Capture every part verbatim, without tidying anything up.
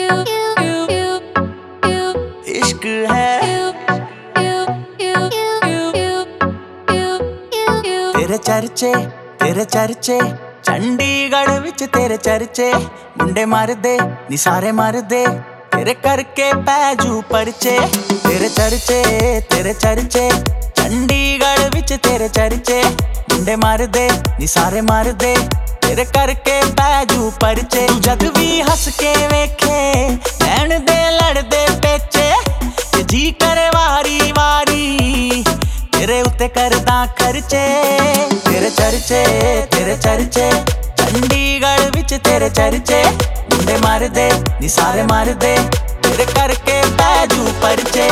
इश्क है तेरे चर्चे तेरे चर्चे चंडीगढ़ विच तेरे चर्चे मुंडे मारदे नी सारे मारदे तेरे करके पैजू परचे तेरे चर्चे तेरे चर्चे चंडीगढ़ विच तेरे चर्चे मुंडे मारदे नी सारे मारदे तेरे करके पैजू परचे तू जद भी हस के वेखे नैन दे लड़दे पेचे ते जी करे वारी वारी तेरे उत्ते करदा खर्चे तेरे चर्चे तेरे चर्चे चंडीगढ़ विच तेरे चर्चे मुंडे मारदे नी सारे मारदे तेरे करके पैजू परचे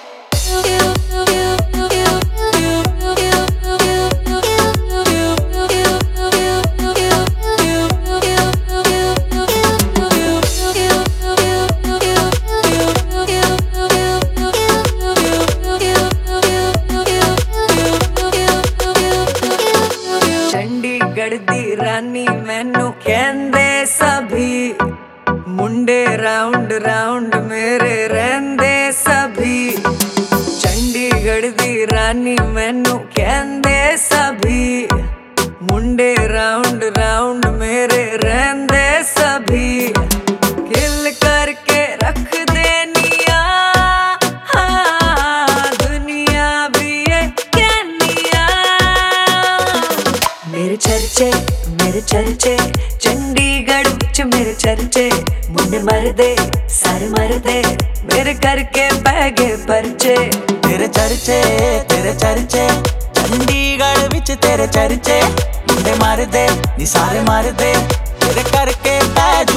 चंडीगढ़ दी रानी मैनू कहंदे सभी मुंडे राउंड राउंड मेरे रहंदे सभी चंडीगढ़ दी रानी मैनू कहंदे सभी मुंडे राउंड राउंड मेरे रहंदे सभी किल करके रख देनिया हाँ दुनिया भी ये कहनिया मेरे चर्चे मेरे चर्चे चंडीगढ़ विच मेरे चर्चे मुंडे मरदे सारे मरदे मेरे करके पै गए परचे तेरे चर्चे तेरे चर्चे चंडीगढ़ विच तेरे चर्चे मुंडे मारदे नी सारे मारदे तेरे करके पै